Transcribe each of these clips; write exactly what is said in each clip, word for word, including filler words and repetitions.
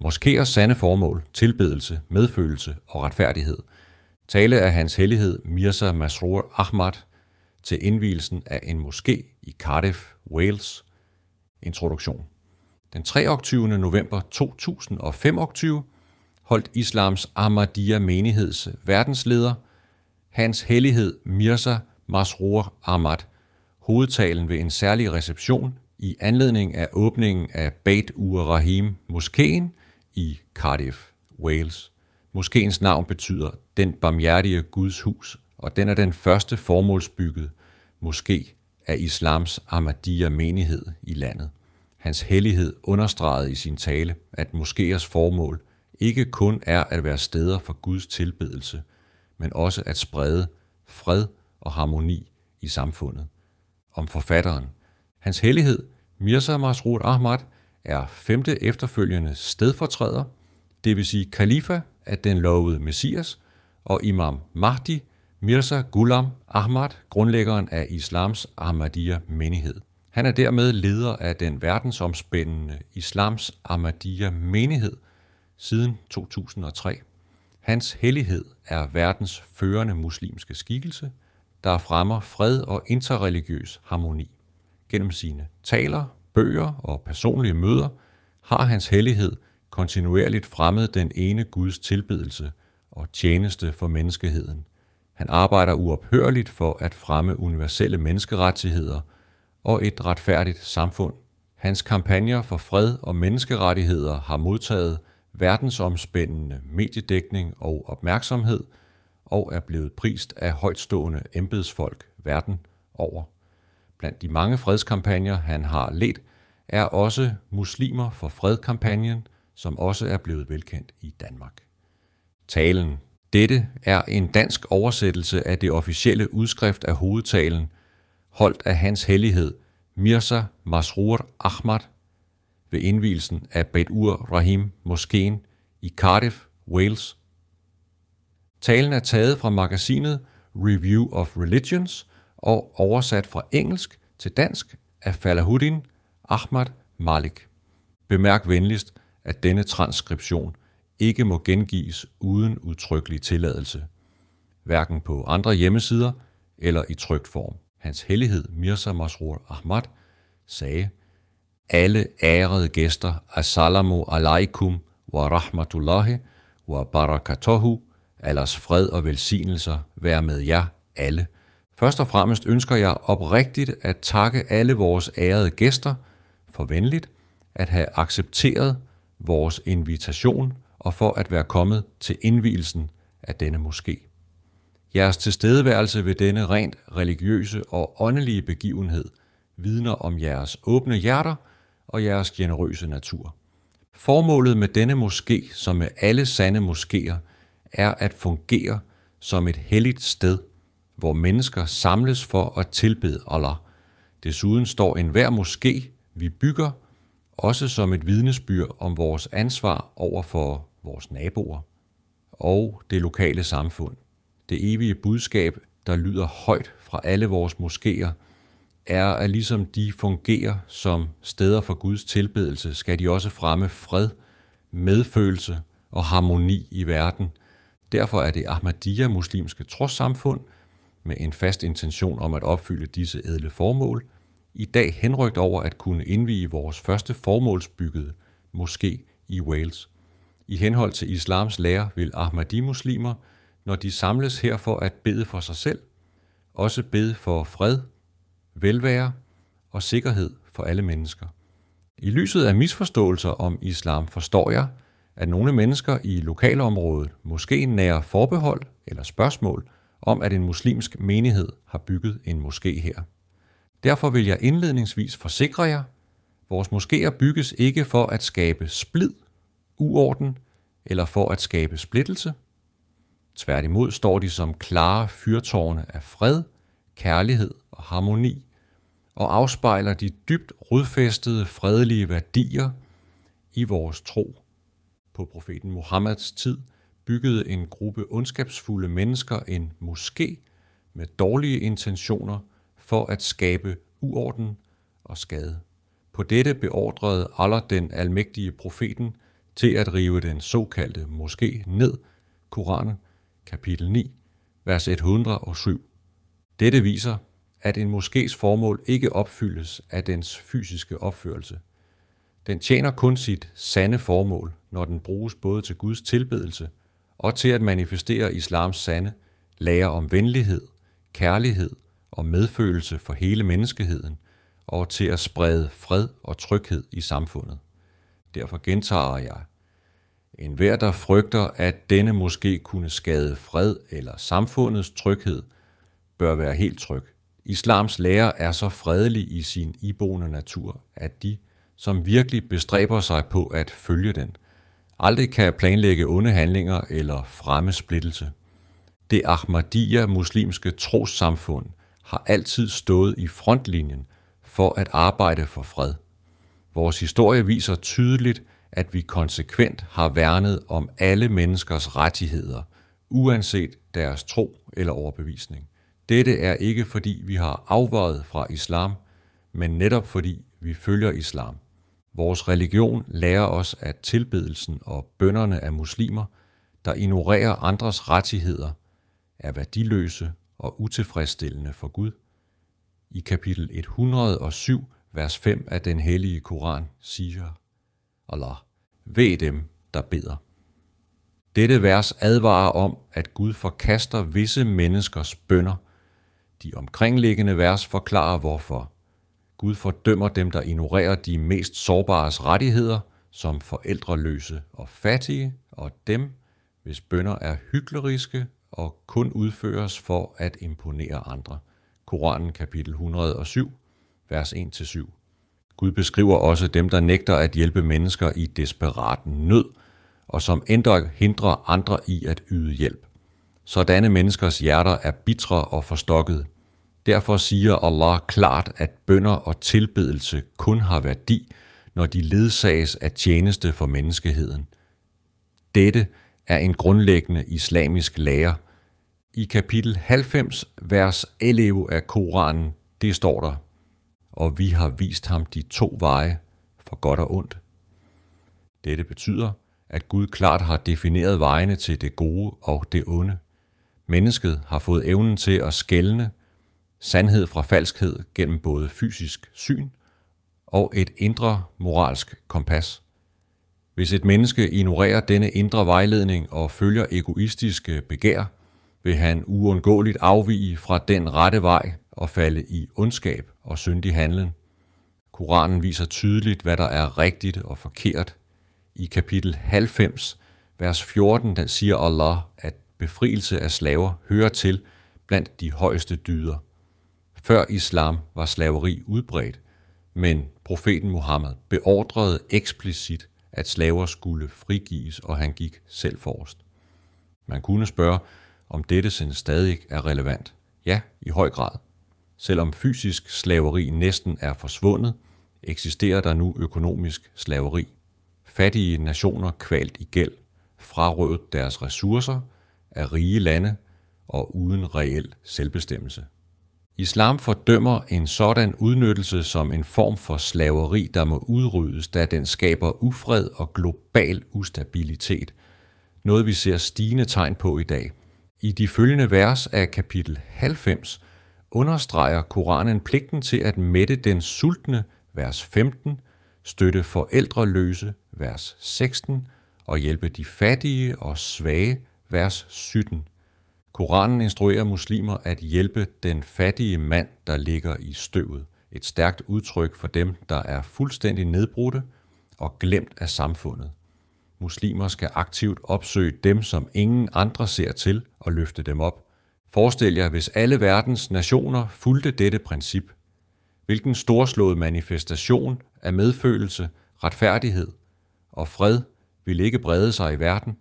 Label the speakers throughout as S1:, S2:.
S1: Moskéers sande formål, tilbedelse, medfølelse og retfærdighed. Tale af hans hellighed Mirza Masroor Ahmad til indvielsen af en moské i Cardiff, Wales. Introduktion. Den treogtyvende november to tusind og femogtyve holdt Islams Ahmadiyya menigheds verdensleder, hans hellighed Mirza Masroor Ahmad, hovedtalen ved en særlig reception i anledning af åbningen af Beit ur-Rahim moskeen i Cardiff, Wales. Moskeens navn betyder Den barmhjertige Guds hus, og den er den første formålsbygget moské af Islams Ahmadiyya menighed i landet. Hans hellighed understregede i sin tale, at moskéers formål ikke kun er at være steder for Guds tilbedelse, men også at sprede fred og harmoni i samfundet. Om forfatteren. Hans hellighed Mirza Masroor Ahmad er femte efterfølgende stedfortræder, det vil sige kalifa af den lovede Messias, og Imam Mahdi Mirza Ghulam Ahmad, grundlæggeren af Islams Ahmadiyya menighed. Han er dermed leder af den verdensomspændende Islams Ahmadiyya menighed siden to tusind og tre. Hans hellighed er verdens førende muslimske skikkelse, der fremmer fred og interreligiøs harmoni. Gennem sine taler, bøger og personlige møder har hans hellighed kontinuerligt fremmet den ene Guds tilbedelse og tjeneste for menneskeheden. Han arbejder uophørligt for at fremme universelle menneskerettigheder og et retfærdigt samfund. Hans kampagner for fred og menneskerettigheder har modtaget verdensomspændende mediedækning og opmærksomhed og er blevet prist af højtstående embedsfolk verden over. Blandt de mange fredskampagner, han har ledt, er også Muslimer for fred-kampagnen, som også er blevet velkendt i Danmark. Talen. Dette er en dansk oversættelse af det officielle udskrift af hovedtalen, holdt af hans hellighed Mirza Masroor Ahmad ved indvielsen af Beit ur-Rahim moskeen i Cardiff, Wales. Talen er taget fra magasinet Review of Religions og oversat fra engelsk til dansk af Falahuddin Ahmad Malik. Bemærk venligst, at denne transkription ikke må gengives uden udtrykkelig tilladelse, hverken på andre hjemmesider eller i trykt form. Hans hellighed Mirza Masroor Ahmad sagde: Alle ærede gæster, assalamu alaikum wa rahmatullahi wa barakatuhu, Allahs fred og velsignelser være med jer alle. Først og fremmest ønsker jeg oprigtigt at takke alle vores ærede gæster for venligt at have accepteret vores invitation og for at være kommet til indvielsen af denne moské. Jeres tilstedeværelse ved denne rent religiøse og åndelige begivenhed vidner om jeres åbne hjerter og jeres generøse natur. Formålet med denne moské, som med alle sande moskéer, er at fungere som et helligt sted, hvor mennesker samles for at tilbede Allah. Desuden står enhver moské, vi bygger, også som et vidnesbyrd om vores ansvar over for vores naboer og det lokale samfund. Det evige budskab, der lyder højt fra alle vores moskéer, er, at ligesom de fungerer som steder for Guds tilbedelse, skal de også fremme fred, medfølelse og harmoni i verden. Derfor er det Ahmadiyya muslimske trossamfund med en fast intention om at opfylde disse ædle formål, i dag henrykt over at kunne indvie vores første formålsbyggede moské i Wales. I henhold til islams lære vil Ahmadi-muslimer, når de samles her for at bede for sig selv, også bede for fred, velvære og sikkerhed for alle mennesker. I lyset af misforståelser om islam forstår jeg, at nogle mennesker i lokalområdet måske nærer forbehold eller spørgsmål om, at en muslimsk menighed har bygget en moské her. Derfor vil jeg indledningsvis forsikre jer, vores moskéer bygges ikke for at skabe splid, uorden eller for at skabe splittelse. Tværtimod står de som klare fyrtårne af fred, kærlighed og harmoni, og afspejler de dybt rodfæstede fredelige værdier i vores tro. På profeten Muhammeds tid byggede en gruppe ondskabsfulde mennesker en moské med dårlige intentioner for at skabe uorden og skade. På dette beordrede Allah den almægtige profeten til at rive den såkaldte moské ned, Koranen, kapitel ni, vers et hundrede og syv. Dette viser, at en moskés formål ikke opfyldes af dens fysiske opførelse. Den tjener kun sit sande formål, når den bruges både til Guds tilbedelse og til at manifestere islams sande lære om venlighed, kærlighed og medfølelse for hele menneskeheden, og til at sprede fred og tryghed i samfundet. Derfor gentager jeg: enhver, der frygter, at denne måske kunne skade fred eller samfundets tryghed, bør være helt tryg. Islams lære er så fredelig i sin iboende natur, at de, som virkelig bestræber sig på at følge den, aldrig kan planlægge onde handlinger eller fremme splittelse. Det Ahmadiyya-muslimske trossamfund har altid stået i frontlinjen for at arbejde for fred. Vores historie viser tydeligt, at vi konsekvent har værnet om alle menneskers rettigheder, uanset deres tro eller overbevisning. Dette er ikke fordi vi har afveget fra islam, men netop fordi vi følger islam. Vores religion lærer os, at tilbedelsen og bønnerne af muslimer, der ignorerer andres rettigheder, er værdiløse og utilfredsstillende for Gud. I kapitel et hundrede og syv, vers fem af den hellige Koran siger Allah: "Ve dem, der beder." Dette vers advarer om, at Gud forkaster visse menneskers bønner. De omkringliggende vers forklarer hvorfor. Gud fordømmer dem, der ignorerer de mest sårbares rettigheder, som forældreløse og fattige, og dem, hvis bønner er hykleriske og kun udføres for at imponere andre. Koranen kapitel et hundrede og syv, vers en til syv. Gud beskriver også dem, der nægter at hjælpe mennesker i desperat nød, og som endda hindrer andre i at yde hjælp. Sådanne menneskers hjerter er bitre og forstokkede. Derfor siger Allah klart, at bønner og tilbedelse kun har værdi, når de ledsages af tjeneste for menneskeheden. Dette er en grundlæggende islamisk lære. I kapitel halvfems, vers elleve af Koranen, det står der: "Og vi har vist ham de to veje, for godt og ondt." Dette betyder, at Gud klart har defineret vejene til det gode og det onde. Mennesket har fået evnen til at skelne sandhed fra falskhed gennem både fysisk syn og et indre moralsk kompas. Hvis et menneske ignorerer denne indre vejledning og følger egoistiske begær, vil han uundgåeligt afvige fra den rette vej og falde i ondskab og syndig handlen. Koranen viser tydeligt, hvad der er rigtigt og forkert. I kapitel halvfems, vers fjorten, der siger Allah, at befrielse af slaver hører til blandt de højeste dyder. Før islam var slaveri udbredt, men profeten Muhammed beordrede eksplicit, at slaver skulle frigives, og han gik selv forrest. Man kunne spørge, om dette sind stadig er relevant. Ja, i høj grad. Selvom fysisk slaveri næsten er forsvundet, eksisterer der nu økonomisk slaveri. Fattige nationer kvalt i gæld, frarøvet deres ressourcer af rige lande og uden reel selvbestemmelse. Islam fordømmer en sådan udnyttelse som en form for slaveri, der må udryddes, da den skaber ufred og global ustabilitet. Noget vi ser stigende tegn på i dag. I de følgende vers af kapitel halvfems understreger Koranen pligten til at mætte den sultne, vers femten, støtte forældreløse, vers seksten, og hjælpe de fattige og svage, vers sytten. Koranen instruerer muslimer at hjælpe den fattige mand, der ligger i støvet, et stærkt udtryk for dem, der er fuldstændig nedbrudte og glemt af samfundet. Muslimer skal aktivt opsøge dem, som ingen andre ser til, og løfte dem op. Forestil jer, hvis alle verdens nationer fulgte dette princip. Hvilken storslået manifestation af medfølelse, retfærdighed og fred ville ikke brede sig i verden?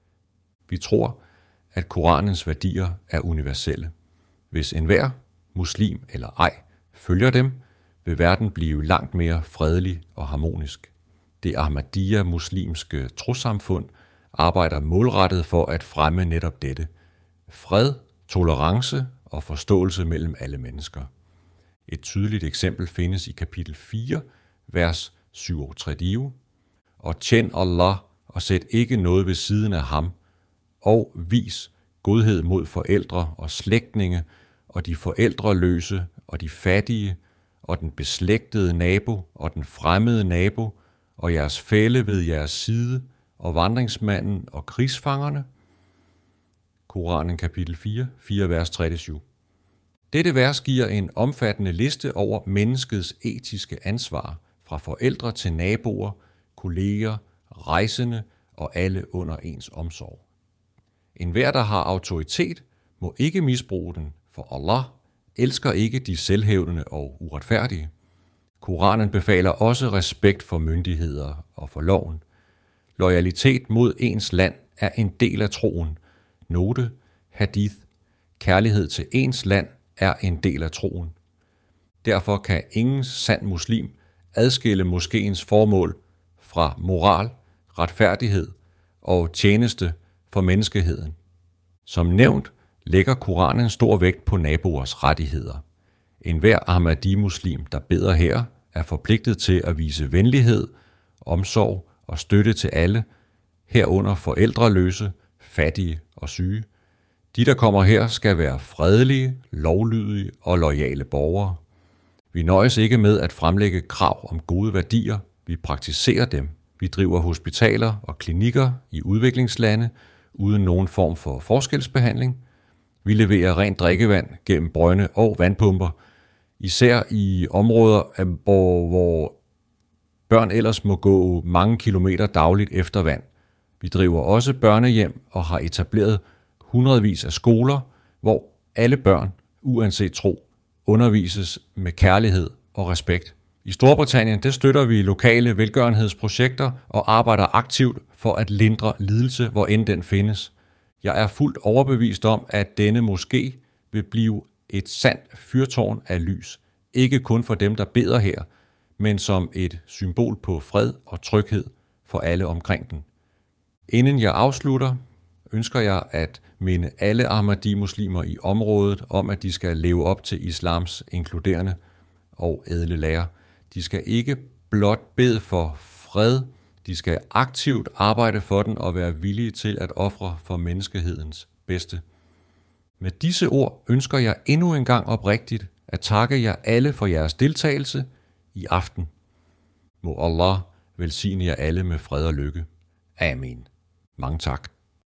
S1: Vi tror, at Koranens værdier er universelle. Hvis enhver, muslim eller ej, følger dem, vil verden blive langt mere fredelig og harmonisk. Det Ahmadiyya-muslimske trossamfund arbejder målrettet for at fremme netop dette: fred, tolerance og forståelse mellem alle mennesker. Et tydeligt eksempel findes i kapitel fire, vers syvogtredive. Og tjen Allah og sæt ikke noget ved siden af ham, og vis godhed mod forældre og slægtninge, og de forældreløse, og de fattige, og den beslægtede nabo, og den fremmede nabo, og jeres fælle ved jeres side, og vandringsmanden og krigsfangerne. Koranen kapitel fire, fire vers tre til syv. Dette vers giver en omfattende liste over menneskets etiske ansvar, fra forældre til naboer, kolleger, rejsende og alle under ens omsorg. Enhver, der har autoritet, må ikke misbruge den, for Allah elsker ikke de selvhævdende og uretfærdige. Koranen befaler også respekt for myndigheder og for loven. Loyalitet mod ens land er en del af troen. Note, hadith, kærlighed til ens land er en del af troen. Derfor kan ingen sand muslim adskille moskéens formål fra moral, retfærdighed og tjeneste for menneskeheden. Som nævnt lægger Koranen stor vægt på naboers rettigheder. Enhver Ahmadi-muslim, der beder her, er forpligtet til at vise venlighed, omsorg og støtte til alle, herunder forældreløse, fattige og syge. De, der kommer her, skal være fredelige, lovlydige og loyale borgere. Vi nøjes ikke med at fremlægge krav om gode værdier, vi praktiserer dem. Vi driver hospitaler og klinikker i udviklingslande uden nogen form for forskelsbehandling. Vi leverer rent drikkevand gennem brønde og vandpumper, især i områder, hvor, hvor børn ellers må gå mange kilometer dagligt efter vand. Vi driver også børnehjem og har etableret hundredvis af skoler, hvor alle børn, uanset tro, undervises med kærlighed og respekt. I Storbritannien der støtter vi lokale velgørenhedsprojekter og arbejder aktivt for at lindre lidelse, hvor end den findes. Jeg er fuldt overbevist om, at denne moské vil blive et sandt fyrtårn af lys, ikke kun for dem, der beder her, men som et symbol på fred og tryghed for alle omkring den. Inden jeg afslutter, ønsker jeg at minde alle Ahmadi-muslimer i området om, at de skal leve op til islams inkluderende og ædle lære. De skal ikke blot bede for fred, de skal aktivt arbejde for den og være villige til at ofre for menneskehedens bedste. Med disse ord ønsker jeg endnu en gang oprigtigt at takke jer alle for jeres deltagelse i aften. Må Allah velsigne jer alle med fred og lykke. Amen. Mange tak.